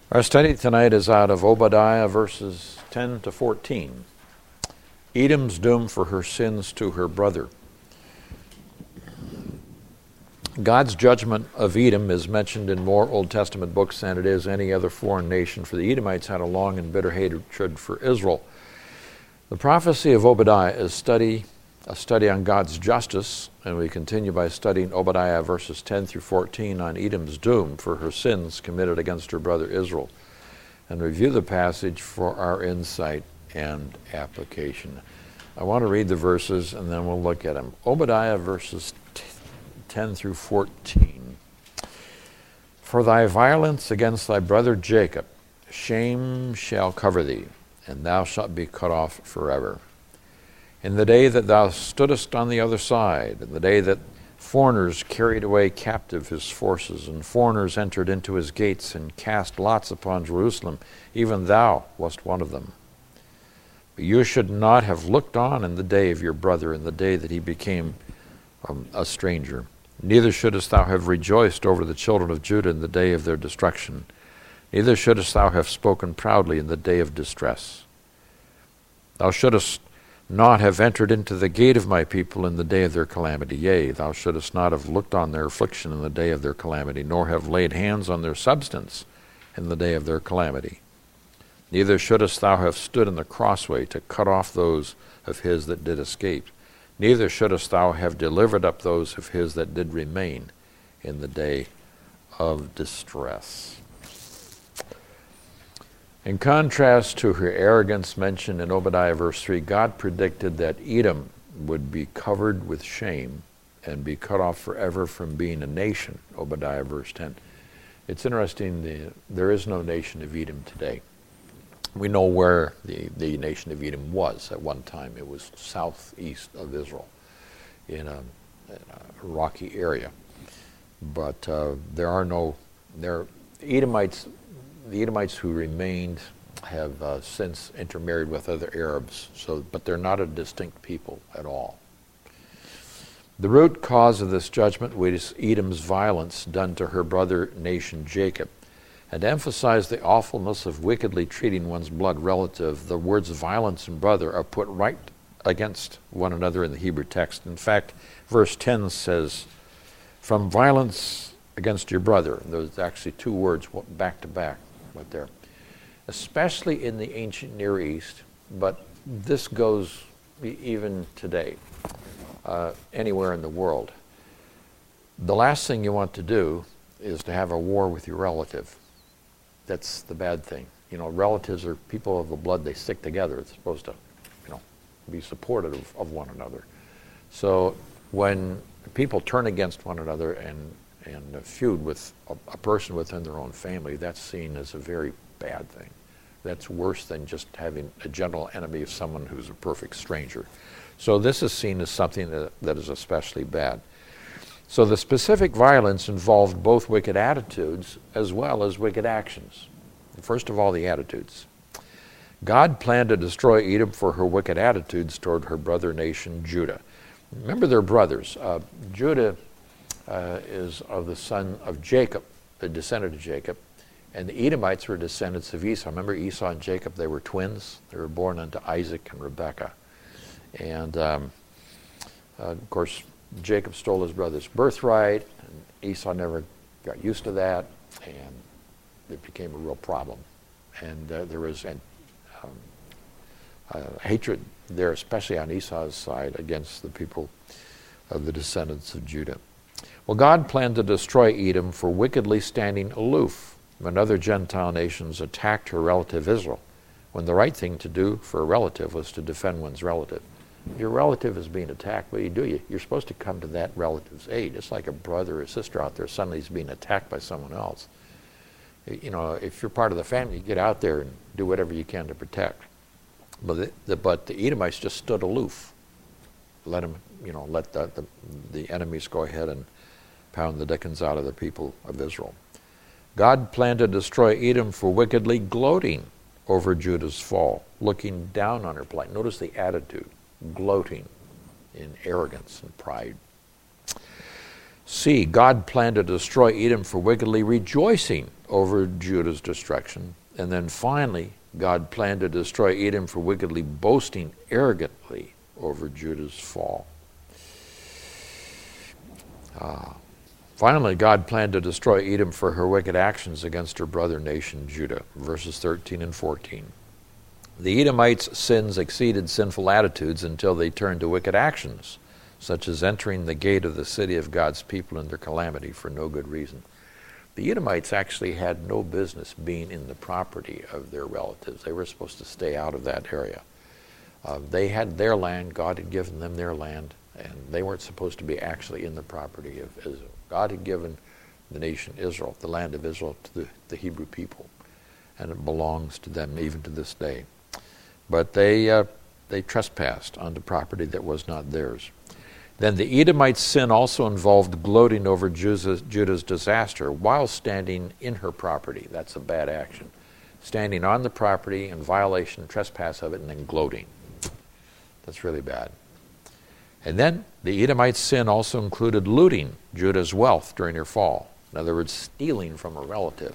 Our study tonight is out of Obadiah verses 10 to 14. Edom's doom for her sins to her brother. God's judgment of Edom is mentioned in more Old Testament books than it is any other foreign nation, for the Edomites had a long and bitter hatred for Israel. The prophecy of Obadiah is a study on God's justice, and we continue by studying Obadiah verses 10 through 14 on Edom's doom for her sins committed against her brother Israel, and review the passage for our insight and application. I want to read the verses and then we'll look at them. Obadiah verses 10 through 14. For thy violence against thy brother Jacob, shame shall cover thee, and thou shalt be cut off forever. In the day that thou stoodest on the other side, in the day that foreigners carried away captive his forces, and foreigners entered into his gates and cast lots upon Jerusalem, even thou wast one of them. But you should not have looked on in the day of your brother, in the day that he became a stranger. Neither shouldest thou have rejoiced over the children of Judah in the day of their destruction. Neither shouldest thou have spoken proudly in the day of distress. Thou shouldest not have entered into the gate of my people in the day of their calamity. Yea, thou shouldest not have looked on their affliction in the day of their calamity, nor have laid hands on their substance in the day of their calamity. Neither shouldest thou have stood in the crossway to cut off those of his that did escape. Neither shouldest thou have delivered up those of his that did remain in the day of distress. In contrast to her arrogance mentioned in Obadiah verse 3, God predicted that Edom would be covered with shame and be cut off forever from being a nation, Obadiah verse 10. It's interesting, there is no nation of Edom today. We know where the nation of Edom was at one time. It was southeast of Israel in a rocky area. But the Edomites who remained have since intermarried with other Arabs, but they're not a distinct people at all. The root cause of this judgment was Edom's violence done to her brother nation Jacob. And to emphasize the awfulness of wickedly treating one's blood relative, the words violence and brother are put right against one another in the Hebrew text. In fact, verse 10 says, from violence against your brother. There's actually two words back to back right there. Especially in the ancient Near East, but this goes even today, anywhere in the world. The last thing you want to do is to have a war with your relative. That's the bad thing. You know, relatives are people of the blood, they stick together. It's supposed to, be supportive of one another. So when people turn against one another and feud with a person within their own family, that's seen as a very bad thing. That's worse than just having a general enemy of someone who's a perfect stranger. So this is seen as something that is especially bad. So the specific violence involved both wicked attitudes as well as wicked actions. First of all, the attitudes. God planned to destroy Edom for her wicked attitudes toward her brother nation, Judah. Remember, they're brothers. Judah is of the son of Jacob, the descendant of Jacob, and the Edomites were descendants of Esau. Remember Esau and Jacob, they were twins. They were born unto Isaac and Rebekah. And of course, Jacob stole his brother's birthright, and Esau never got used to that, and it became a real problem. And there was hatred there, especially on Esau's side, against the people of the descendants of Judah. Well, God planned to destroy Edom for wickedly standing aloof when other Gentile nations attacked her relative Israel, when the right thing to do for a relative was to defend one's relative. If your relative is being attacked, what do? You're supposed to come to that relative's aid. It's like a brother or sister out there suddenly is being attacked by someone else. If you're part of the family, you get out there and do whatever you can to protect. But the Edomites just stood aloof. Let the enemies go ahead and pound the dickens out of the people of Israel. God planned to destroy Edom for wickedly gloating over Judah's fall, looking down on her plight. Notice the attitude, gloating in arrogance and pride. C, God planned to destroy Edom for wickedly rejoicing over Judah's destruction. And then finally, God planned to destroy Edom for wickedly boasting arrogantly over Judah's fall. Finally, God planned to destroy Edom for her wicked actions against her brother nation, Judah, verses 13 and 14. The Edomites' sins exceeded sinful attitudes until they turned to wicked actions, such as entering the gate of the city of God's people in their calamity for no good reason. The Edomites actually had no business being in the property of their relatives. They were supposed to stay out of that area. They had their land. God had given them their land, and they weren't supposed to be actually in the property of Israel. God had given the nation Israel, the land of Israel, to the Hebrew people, and it belongs to them even to this day. But they trespassed onto property that was not theirs. Then the Edomites' sin also involved gloating over Judah's disaster while standing in her property. That's a bad action. Standing on the property in violation, trespass of it, and then gloating. That's really bad. And then the Edomites' sin also included looting Judah's wealth during her fall. In other words, stealing from a relative.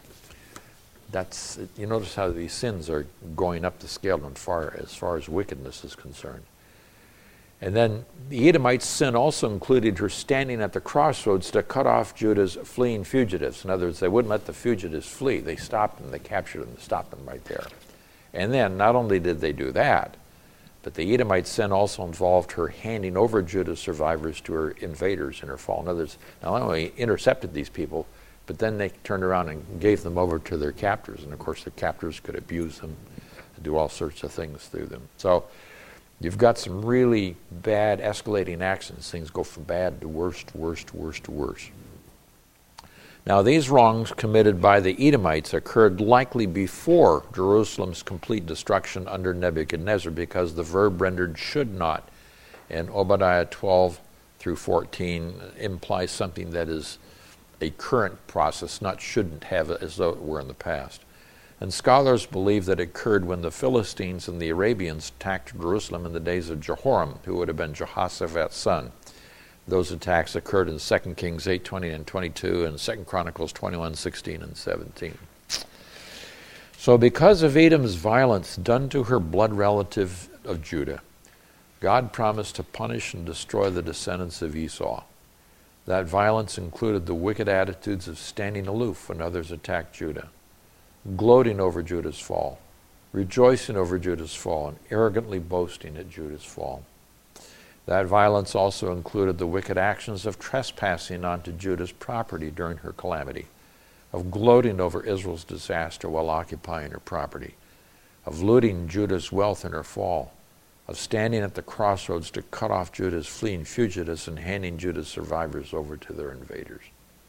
You notice how these sins are going up the scale as far as wickedness is concerned. And then the Edomites' sin also included her standing at the crossroads to cut off Judah's fleeing fugitives. In other words, they wouldn't let the fugitives flee. They stopped them, they captured them, they stopped them right there. And then not only did they do that, but the Edomite sin also involved her handing over Judah's survivors to her invaders in her fall. In other words, not only intercepted these people, but then they turned around and gave them over to their captors. And of course, the captors could abuse them and do all sorts of things through them. So you've got some really bad escalating actions. Things go from bad to worse to worse to worse to worse. Now, these wrongs committed by the Edomites occurred likely before Jerusalem's complete destruction under Nebuchadnezzar, because the verb rendered should not in Obadiah 12 through 14 implies something that is a current process, not shouldn't have, as though it were in the past. And scholars believe that it occurred when the Philistines and the Arabians attacked Jerusalem in the days of Jehoram, who would have been Jehoshaphat's son. Those attacks occurred in 2 Kings 8:20 and 22 and 2 Chronicles 21:16 and 17. So because of Edom's violence done to her blood relative of Judah, God promised to punish and destroy the descendants of Esau. That violence included the wicked attitudes of standing aloof when others attacked Judah, gloating over Judah's fall, rejoicing over Judah's fall, and arrogantly boasting at Judah's fall. That violence also included the wicked actions of trespassing onto Judah's property during her calamity, of gloating over Israel's disaster while occupying her property, of looting Judah's wealth in her fall, of standing at the crossroads to cut off Judah's fleeing fugitives and handing Judah's survivors over to their invaders.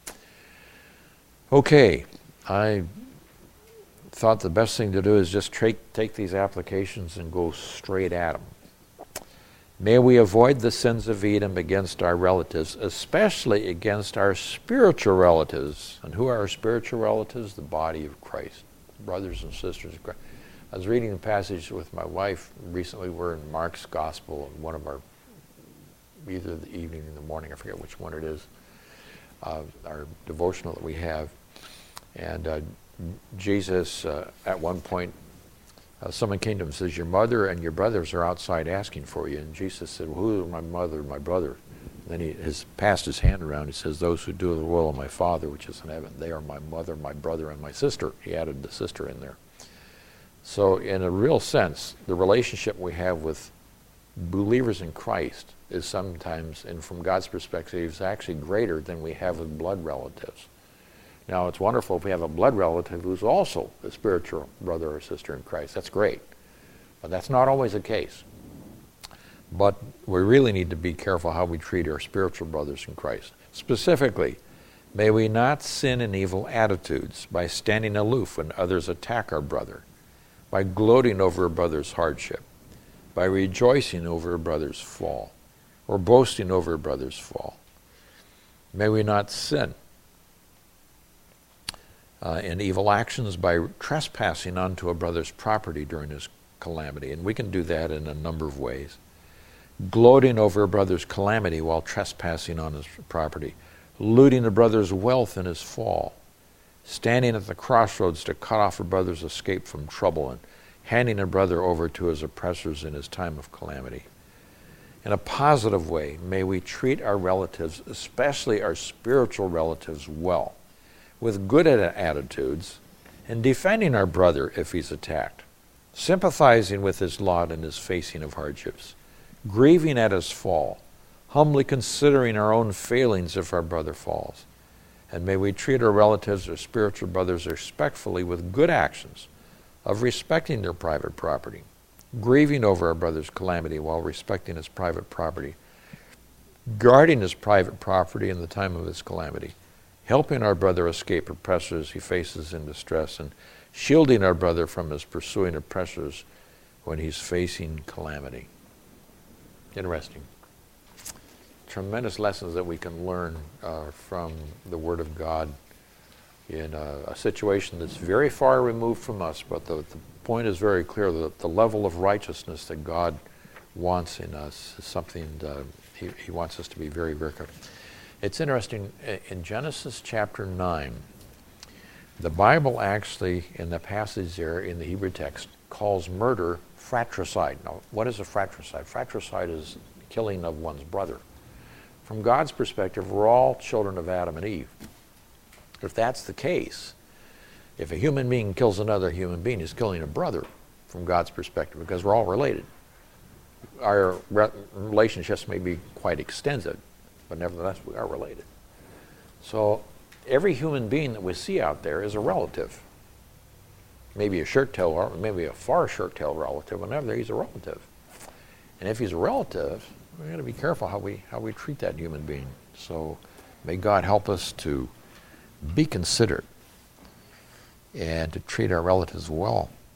Okay, I thought the best thing to do is just take these applications and go straight at them. May we avoid the sins of Edom against our relatives, especially against our spiritual relatives. And who are our spiritual relatives? The body of Christ, brothers and sisters of Christ. I was reading a passage with my wife recently. We're in Mark's Gospel, one of our, either the evening or the morning, I forget which one it is, our devotional that we have. And Jesus, at one point, someone came to him and says, your mother and your brothers are outside asking for you. And Jesus said, well, who are my mother and my brother? And then he has passed his hand around. He says, those who do the will of my Father, which is in heaven, they are my mother, my brother, and my sister. He added the sister in there. So in a real sense, the relationship we have with believers in Christ is sometimes, and from God's perspective, is actually greater than we have with blood relatives. Now, it's wonderful if we have a blood relative who's also a spiritual brother or sister in Christ. That's great. But that's not always the case. But we really need to be careful how we treat our spiritual brothers in Christ. Specifically, may we not sin in evil attitudes by standing aloof when others attack our brother, by gloating over a brother's hardship, by rejoicing over a brother's fall, or boasting over a brother's fall. May we not sin in evil actions by trespassing onto a brother's property during his calamity. And we can do that in a number of ways. Gloating over a brother's calamity while trespassing on his property. looting a brother's wealth in his fall, standing at the crossroads to cut off a brother's escape from trouble, and handing a brother over to his oppressors in his time of calamity. In a positive way, may we treat our relatives, especially our spiritual relatives, well, with good attitudes, and defending our brother if he's attacked, sympathizing with his lot and his facing of hardships, grieving at his fall, humbly considering our own failings if our brother falls. And may we treat our relatives or spiritual brothers respectfully with good actions of respecting their private property, grieving over our brother's calamity while respecting his private property, guarding his private property in the time of his calamity, helping our brother escape oppressors he faces in distress, and shielding our brother from his pursuing oppressors when he's facing calamity. Interesting. Tremendous lessons that we can learn from the Word of God in a situation that's very far removed from us, but the point is very clear that the level of righteousness that God wants in us is something he wants us to be very, very careful. It's interesting, in Genesis chapter 9, the Bible actually, in the passage there in the Hebrew text, calls murder fratricide. Now, what is a fratricide? Fratricide is killing of one's brother. From God's perspective, we're all children of Adam and Eve. If that's the case, if a human being kills another human being, he's killing a brother from God's perspective, because we're all related. Our relationships may be quite extensive, but nevertheless we are related. So every human being that we see out there is a relative. Maybe a shirt-tail, or maybe a far shirt-tail relative, whenever he's a relative. And if he's a relative, we've got to be careful how we treat that human being. So may God help us to be considerate and to treat our relatives well.